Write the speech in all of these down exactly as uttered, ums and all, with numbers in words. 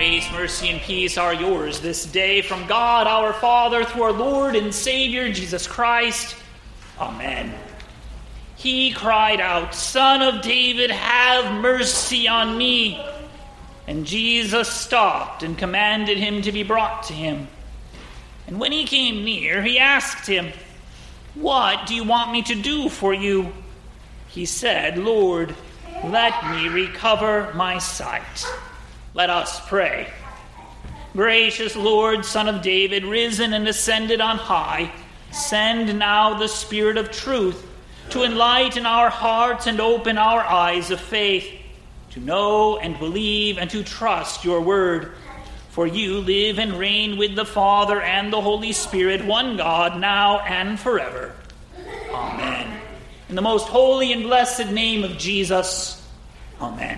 Grace, mercy, and peace are yours this day from God our Father through our Lord and Savior Jesus Christ. Amen. He cried out, "Son of David, have mercy on me." And Jesus stopped and commanded him to be brought to him. And when he came near, he asked him, "What do you want me to do for you?" He said, "Lord, let me recover my sight." Let us pray. Gracious Lord, Son of David, risen and ascended on high, send now the Spirit of truth to enlighten our hearts and open our eyes of faith, to know and believe and to trust your word. For you live and reign with the Father and the Holy Spirit, one God, now and forever. Amen. In the most holy and blessed name of Jesus, amen.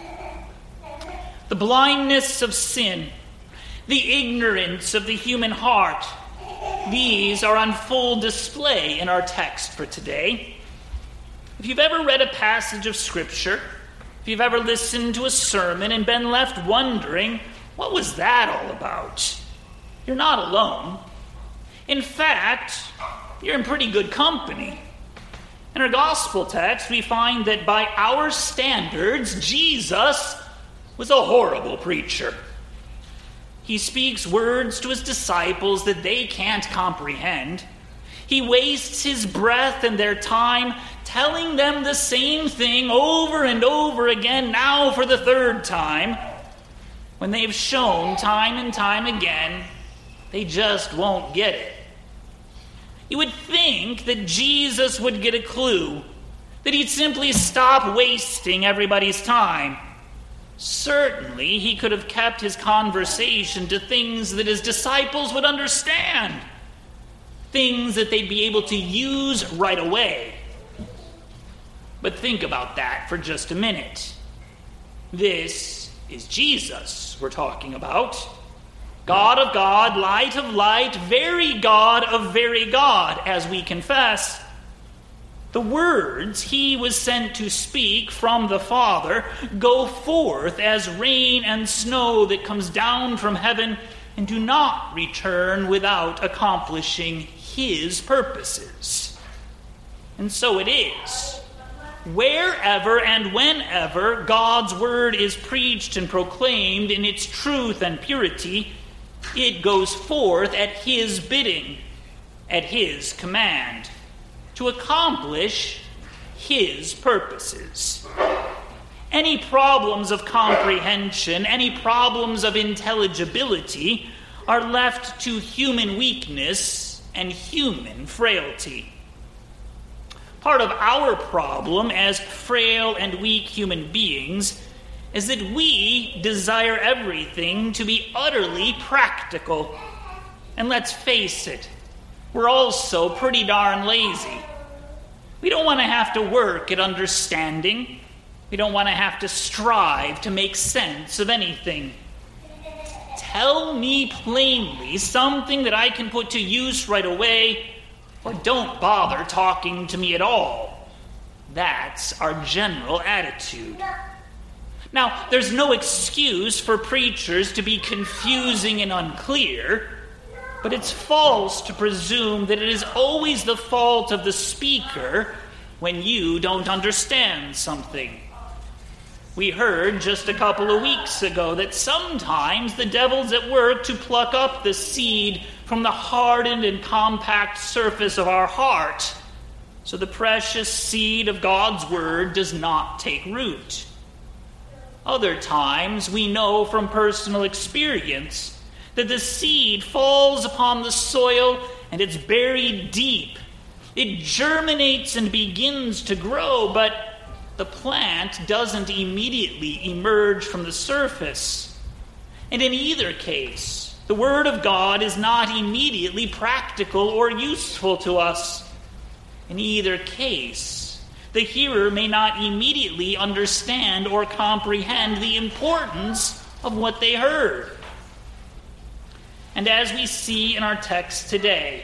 The blindness of sin, the ignorance of the human heart, these are on full display in our text for today. If you've ever read a passage of Scripture, if you've ever listened to a sermon and been left wondering, what was that all about? You're not alone. In fact, you're in pretty good company. In our gospel text, we find that by our standards, Jesus was a horrible preacher. He speaks words to his disciples that they can't comprehend. He wastes his breath and their time telling them the same thing over and over again, now for the third time, when they've shown time and time again they just won't get it. You would think that Jesus would get a clue, that he'd simply stop wasting everybody's time. Certainly, he could have kept his conversation to things that his disciples would understand, things that they'd be able to use right away. But think about that for just a minute. This is Jesus we're talking about. God of God, light of light, very God of very God, as we confess. The words he was sent to speak from the Father go forth as rain and snow that comes down from heaven and do not return without accomplishing his purposes. And so it is. Wherever and whenever God's word is preached and proclaimed in its truth and purity, it goes forth at his bidding, at his command, to accomplish his purposes. Any problems of comprehension, any problems of intelligibility are left to human weakness and human frailty. Part of our problem as frail and weak human beings is that we desire everything to be utterly practical. And let's face it, we're also pretty darn lazy. We don't want to have to work at understanding. We don't want to have to strive to make sense of anything. Tell me plainly something that I can put to use right away, or don't bother talking to me at all. That's our general attitude. Now, there's no excuse for preachers to be confusing and unclear, but it's false to presume that it is always the fault of the speaker when you don't understand something. We heard just a couple of weeks ago that sometimes the devil's at work to pluck up the seed from the hardened and compact surface of our heart, so the precious seed of God's word does not take root. Other times we know from personal experience that the seed falls upon the soil and it's buried deep. It germinates and begins to grow, but the plant doesn't immediately emerge from the surface. And in either case, the Word of God is not immediately practical or useful to us. In either case, the hearer may not immediately understand or comprehend the importance of what they heard. And as we see in our text today,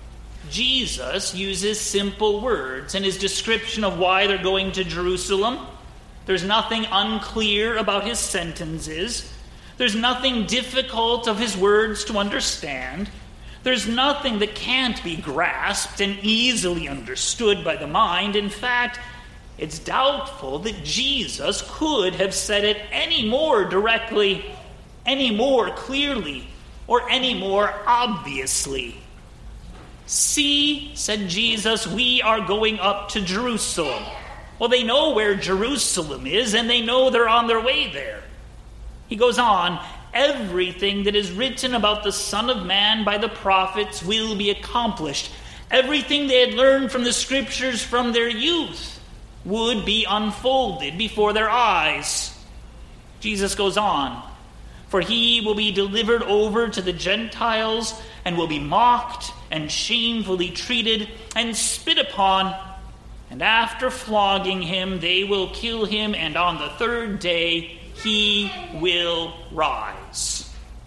Jesus uses simple words in his description of why they're going to Jerusalem. There's nothing unclear about his sentences. There's nothing difficult of his words to understand. There's nothing that can't be grasped and easily understood by the mind. In fact, it's doubtful that Jesus could have said it any more directly, any more clearly, or any more obviously. "See," said Jesus, "we are going up to Jerusalem." Well, they know where Jerusalem is, and they know they're on their way there. He goes on, "Everything that is written about the Son of Man by the prophets will be accomplished." Everything they had learned from the Scriptures from their youth would be unfolded before their eyes. Jesus goes on, "For he will be delivered over to the Gentiles and will be mocked and shamefully treated and spit upon. And after flogging him, they will kill him, and on the third day he will rise."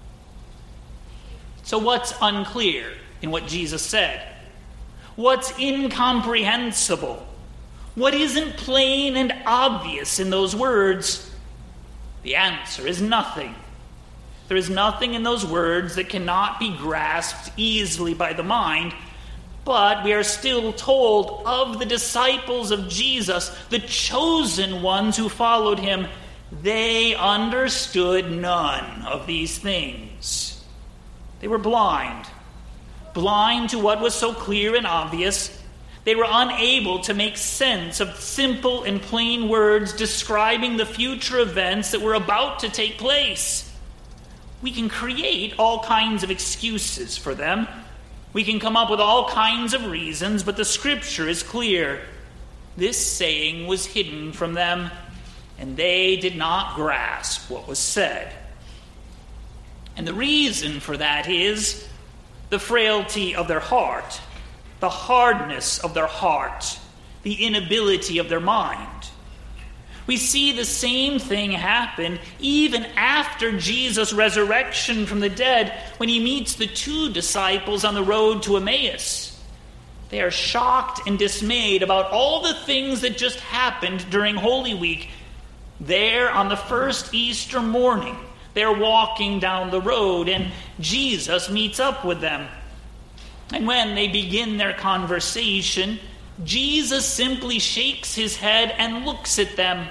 So what's unclear in what Jesus said? What's incomprehensible? What isn't plain and obvious in those words? The answer is nothing. There is nothing in those words that cannot be grasped easily by the mind, but we are still told of the disciples of Jesus, the chosen ones who followed him, they understood none of these things. They were blind, blind to what was so clear and obvious. They were unable to make sense of simple and plain words describing the future events that were about to take place. We can create all kinds of excuses for them. We can come up with all kinds of reasons, but the Scripture is clear. This saying was hidden from them, and they did not grasp what was said. And the reason for that is the frailty of their heart, the hardness of their heart, the inability of their mind. We see the same thing happen even after Jesus' resurrection from the dead when he meets the two disciples on the road to Emmaus. They are shocked and dismayed about all the things that just happened during Holy Week. There on the first Easter morning, they're walking down the road and Jesus meets up with them. And when they begin their conversation, Jesus simply shakes his head and looks at them.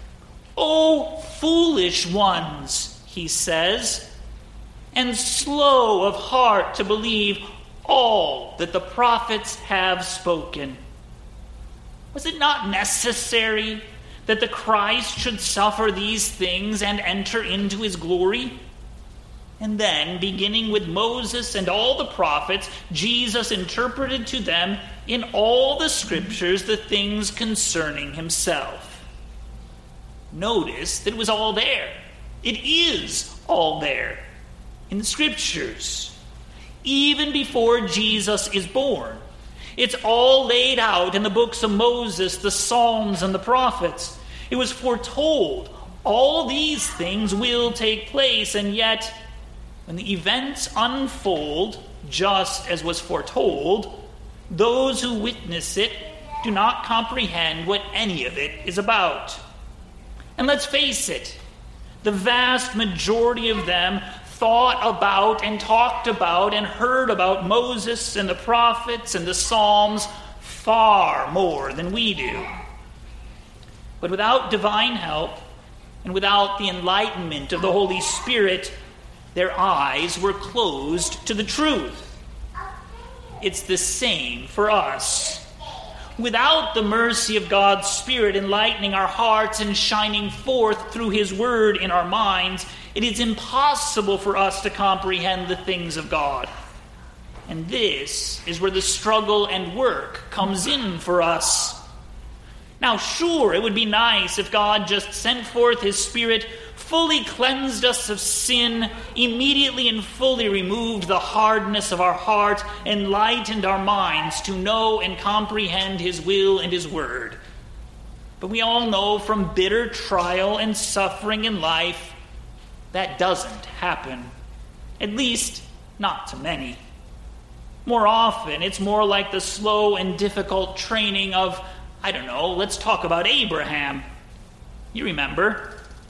"O foolish ones," he says, "and slow of heart to believe all that the prophets have spoken." Was it not necessary that the Christ should suffer these things and enter into his glory? And then, beginning with Moses and all the prophets, Jesus interpreted to them in all the Scriptures the things concerning himself. Notice that it was all there. It is all there in the Scriptures. Even before Jesus is born, it's all laid out in the books of Moses, the Psalms, and the prophets. It was foretold all these things will take place, and yet when the events unfold just as was foretold, those who witness it do not comprehend what any of it is about. And let's face it, the vast majority of them thought about and talked about and heard about Moses and the prophets and the Psalms far more than we do. But without divine help and without the enlightenment of the Holy Spirit, their eyes were closed to the truth. It's the same for us. Without the mercy of God's Spirit enlightening our hearts and shining forth through his word in our minds, it is impossible for us to comprehend the things of God. And this is where the struggle and work comes in for us. Now, sure, it would be nice if God just sent forth his Spirit, fully cleansed us of sin, immediately and fully removed the hardness of our heart, enlightened our minds to know and comprehend his will and his word. But we all know from bitter trial and suffering in life, that doesn't happen. At least, not to many. More often, it's more like the slow and difficult training of, I don't know, let's talk about Abraham. You remember.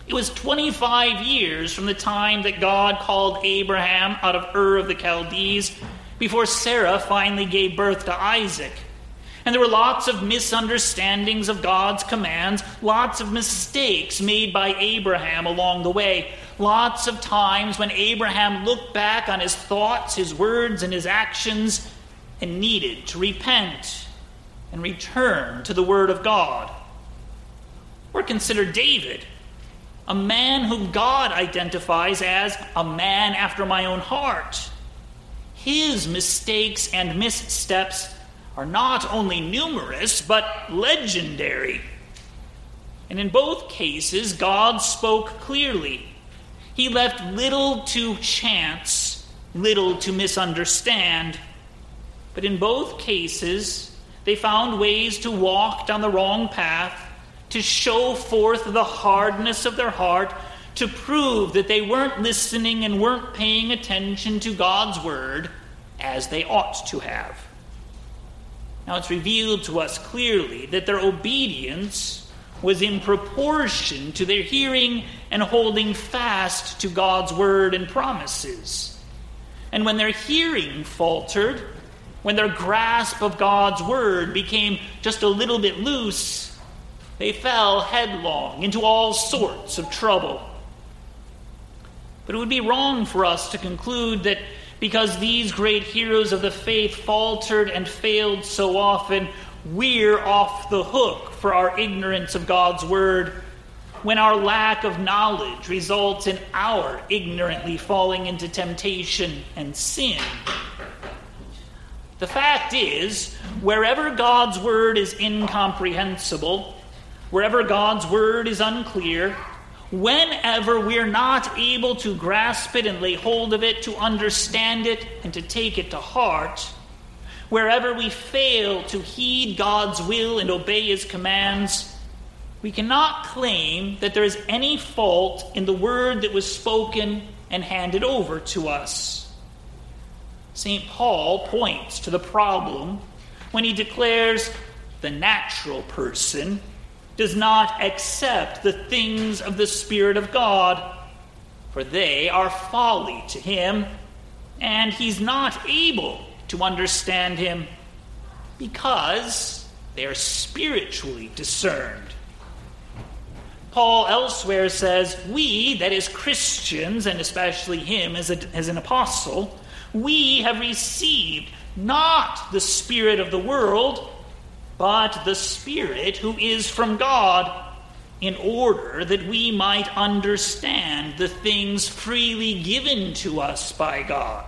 It was twenty-five years from the time that God called Abraham out of Ur of the Chaldees before Sarah finally gave birth to Isaac. And there were lots of misunderstandings of God's commands, lots of mistakes made by Abraham along the way, lots of times when Abraham looked back on his thoughts, his words, and his actions and needed to repent and return to the Word of God. Or consider David, a man whom God identifies as a man after my own heart. His mistakes and missteps are not only numerous, but legendary. And in both cases, God spoke clearly. He left little to chance, little to misunderstand. But in both cases, they found ways to walk down the wrong path, to show forth the hardness of their heart, to prove that they weren't listening and weren't paying attention to God's word as they ought to have. Now it's revealed to us clearly that their obedience was in proportion to their hearing and holding fast to God's word and promises. And when their hearing faltered, when their grasp of God's word became just a little bit loose, they fell headlong into all sorts of trouble. But it would be wrong for us to conclude that because these great heroes of the faith faltered and failed so often, we're off the hook for our ignorance of God's word, when our lack of knowledge results in our ignorantly falling into temptation and sin. The fact is, wherever God's word is incomprehensible, wherever God's word is unclear, whenever we're not able to grasp it and lay hold of it, to understand it and to take it to heart, wherever we fail to heed God's will and obey his commands, we cannot claim that there is any fault in the word that was spoken and handed over to us. Saint Paul points to the problem when he declares the natural person does not accept the things of the Spirit of God, for they are folly to him, and he's not able to understand him because they are spiritually discerned. Paul elsewhere says, we, that is Christians, and especially him as, a, as an apostle, we have received not the spirit of the world, but the Spirit who is from God, in order that we might understand the things freely given to us by God.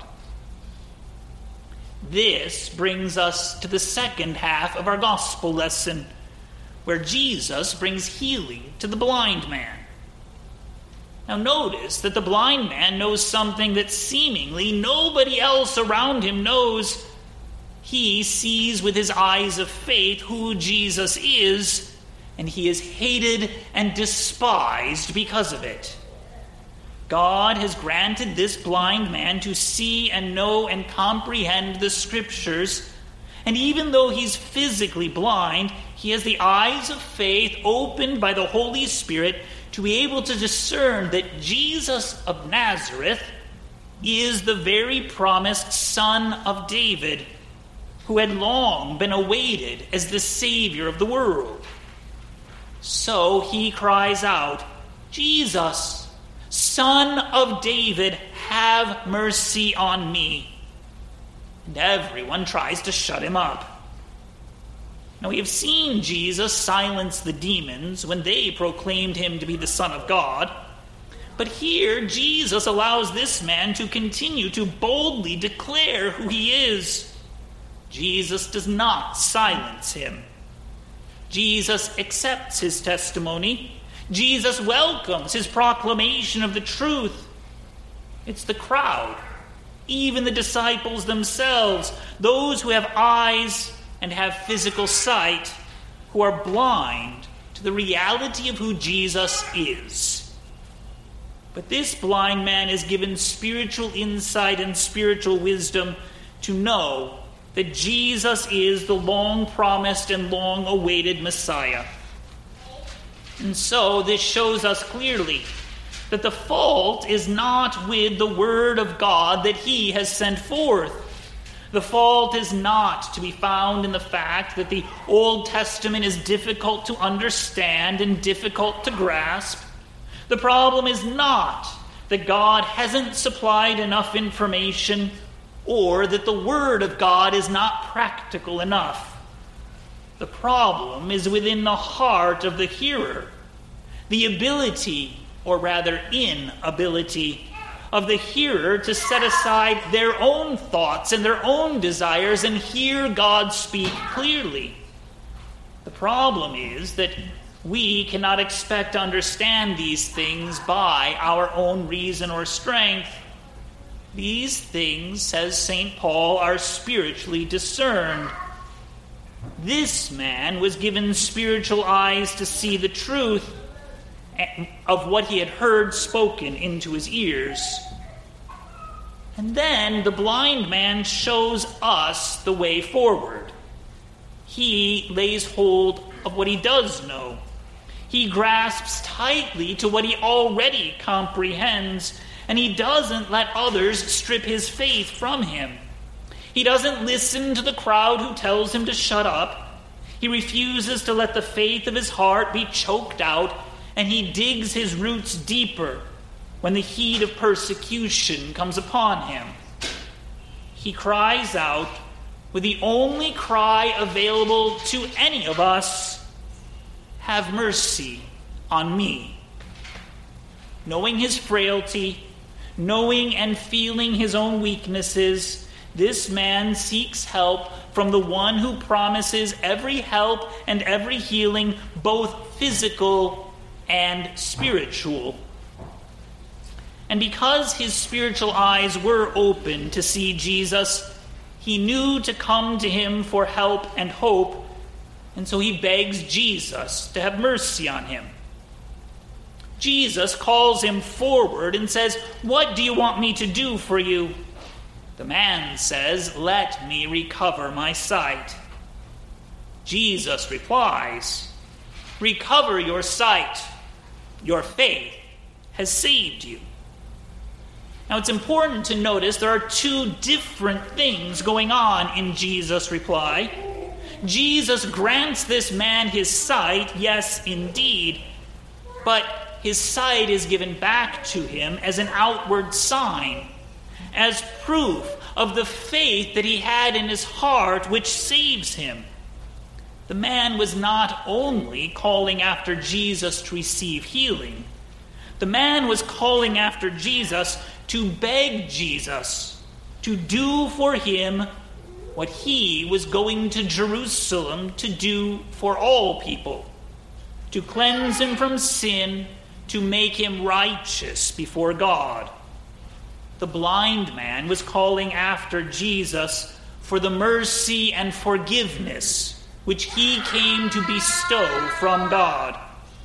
This brings us to the second half of our gospel lesson, where Jesus brings healing to the blind man. Now notice that the blind man knows something that seemingly nobody else around him knows. He sees with his eyes of faith who Jesus is, and he is hated and despised because of it. God has granted this blind man to see and know and comprehend the Scriptures, and even though he's physically blind, he has the eyes of faith opened by the Holy Spirit to be able to discern that Jesus of Nazareth is the very promised Son of David, who had long been awaited as the Savior of the world. So he cries out, Jesus, Son of David, have mercy on me. And everyone tries to shut him up. Now we have seen Jesus silence the demons when they proclaimed him to be the Son of God. But here Jesus allows this man to continue to boldly declare who he is. Jesus does not silence him. Jesus accepts his testimony. Jesus welcomes his proclamation of the truth. It's the crowd, even the disciples themselves, those who have eyes and have physical sight, who are blind to the reality of who Jesus is. But this blind man is given spiritual insight and spiritual wisdom to know that Jesus is the long-promised and long-awaited Messiah. And so this shows us clearly that the fault is not with the word of God that he has sent forth. The fault is not to be found in the fact that the Old Testament is difficult to understand and difficult to grasp. The problem is not that God hasn't supplied enough information or that the word of God is not practical enough. The problem is within the heart of the hearer. The ability, or rather inability, of the hearer to set aside their own thoughts and their own desires and hear God speak clearly. The problem is that we cannot expect to understand these things by our own reason or strength. These things, says Saint Paul, are spiritually discerned. This man was given spiritual eyes to see the truth of what he had heard spoken into his ears. And then the blind man shows us the way forward. He lays hold of what he does know. He grasps tightly to what he already comprehends, and he doesn't let others strip his faith from him. He doesn't listen to the crowd who tells him to shut up. He refuses to let the faith of his heart be choked out, and he digs his roots deeper when the heat of persecution comes upon him. He cries out with the only cry available to any of us, "Have mercy on me." Knowing his frailty, knowing and feeling his own weaknesses, this man seeks help from the one who promises every help and every healing, both physical and spiritual. And because his spiritual eyes were open to see Jesus, he knew to come to him for help and hope, and so he begs Jesus to have mercy on him. Jesus calls him forward and says, "What do you want me to do for you?" The man says, "Let me recover my sight." Jesus replies, "Recover your sight. Your faith has saved you." Now it's important to notice there are two different things going on in Jesus' reply. Jesus grants this man his sight, yes, indeed, but his sight is given back to him as an outward sign, as proof of the faith that he had in his heart which saves him. The man was not only calling after Jesus to receive healing. The man was calling after Jesus to beg Jesus to do for him what he was going to Jerusalem to do for all people, to cleanse him from sin, to make him righteous before God. The blind man was calling after Jesus for the mercy and forgiveness which he came to bestow from God.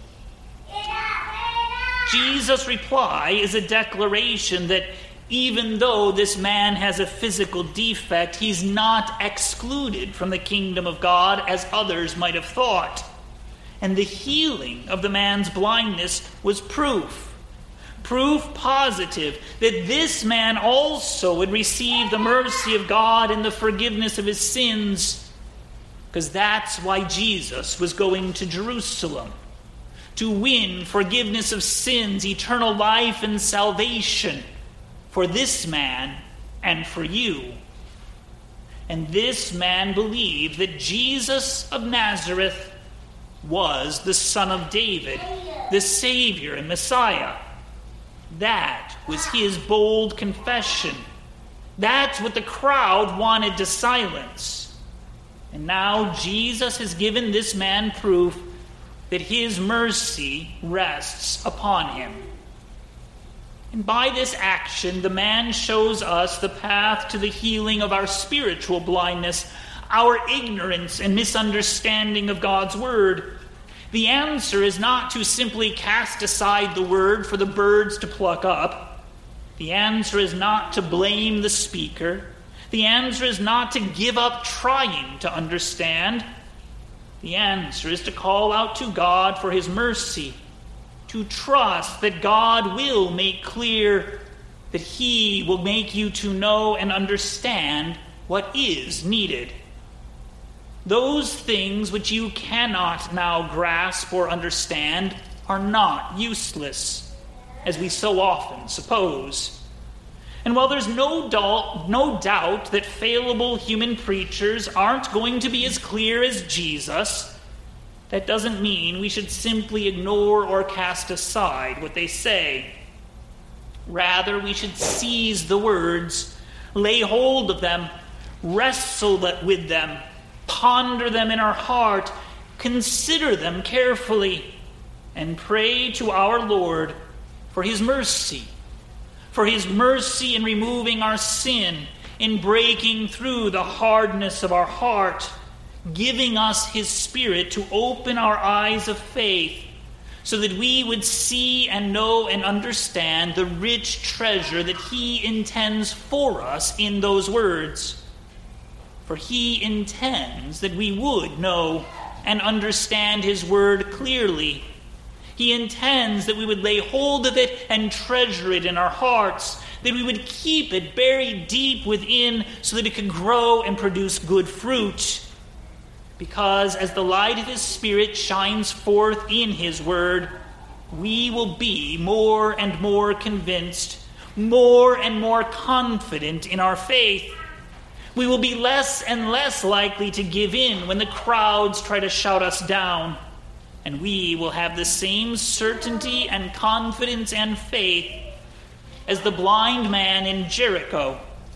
Jesus' reply is a declaration that even though this man has a physical defect, he's not excluded from the kingdom of God as others might have thought. And the healing of the man's blindness was proof, proof positive that this man also would receive the mercy of God and the forgiveness of his sins, because that's why Jesus was going to Jerusalem, to win forgiveness of sins, eternal life, and salvation for this man and for you. And this man believed that Jesus of Nazareth was the Son of David, the Savior and Messiah. That was his bold confession. That's what the crowd wanted to silence. And now Jesus has given this man proof that his mercy rests upon him. And by this action, the man shows us the path to the healing of our spiritual blindness, our ignorance and misunderstanding of God's word. The answer is not to simply cast aside the word for the birds to pluck up. The answer is not to blame the speaker. The answer is not to give up trying to understand. The answer is to call out to God for his mercy, to trust that God will make clear, that he will make you to know and understand what is needed. Those things which you cannot now grasp or understand are not useless, as we so often suppose. And while there's no doubt, no doubt that fallible human preachers aren't going to be as clear as Jesus, that doesn't mean we should simply ignore or cast aside what they say. Rather, we should seize the words, lay hold of them, wrestle with them, ponder them in our heart, consider them carefully, and pray to our Lord for his mercy. For his mercy in removing our sin, in breaking through the hardness of our heart, giving us his Spirit to open our eyes of faith, so that we would see and know and understand the rich treasure that he intends for us in those words. For he intends that we would know and understand his word clearly. He intends that we would lay hold of it and treasure it in our hearts, that we would keep it buried deep within so that it could grow and produce good fruit. Because as the light of his Spirit shines forth in his word, we will be more and more convinced, more and more confident in our faith. We will be less and less likely to give in when the crowds try to shout us down. And we will have the same certainty and confidence and faith as the blind man in Jericho.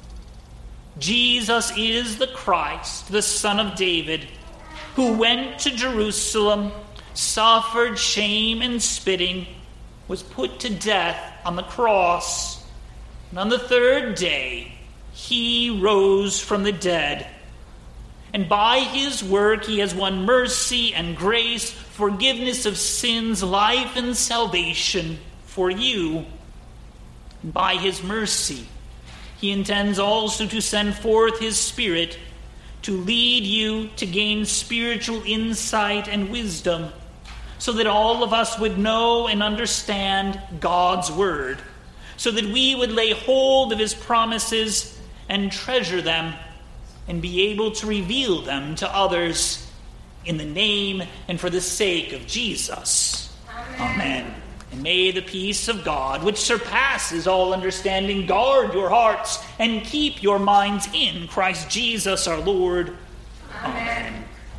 Jesus is the Christ, the Son of David, who went to Jerusalem, suffered shame and spitting, was put to death on the cross, and on the third day he rose from the dead. And by his work he has won mercy and grace, forgiveness of sins, life and salvation for you. And by his mercy he intends also to send forth his Spirit to lead you to gain spiritual insight and wisdom, so that all of us would know and understand God's word, so that we would lay hold of his promises and treasure them and be able to reveal them to others in the name and for the sake of Jesus. Amen. Amen. And may the peace of God, which surpasses all understanding, guard your hearts and keep your minds in Christ Jesus our Lord.